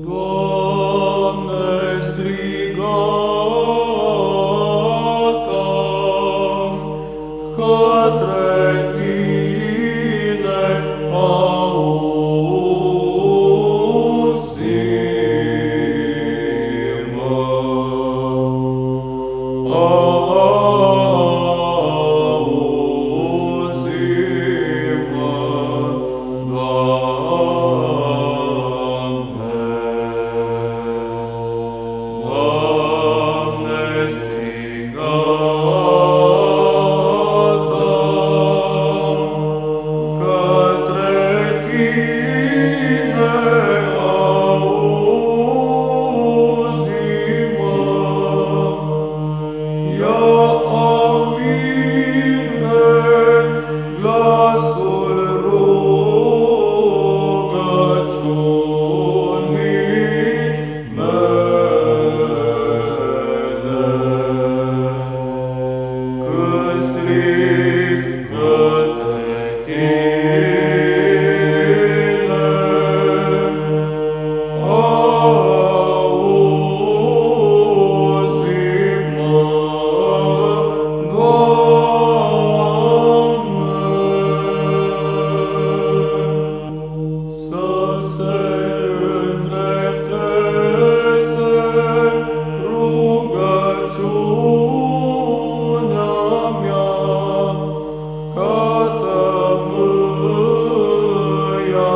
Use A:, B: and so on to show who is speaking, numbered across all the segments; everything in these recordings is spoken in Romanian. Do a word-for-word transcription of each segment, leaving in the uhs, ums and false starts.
A: Doamne, strigăm către Tine, auzi-mă. Auzi-mă, Doamne. Doamne, strigăm către Tine, auzi-mă. Ia aminte glasul rugăciunii mele, când strig către Tine, auzi-mă, Doamne. Să se îndrepteze rugăciunea mea ca tămâia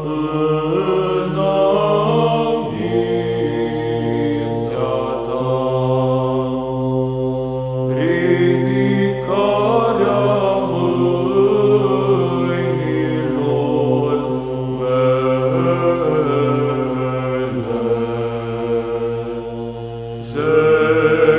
A: înaintea Ta. Ridicarea mâinilor mele,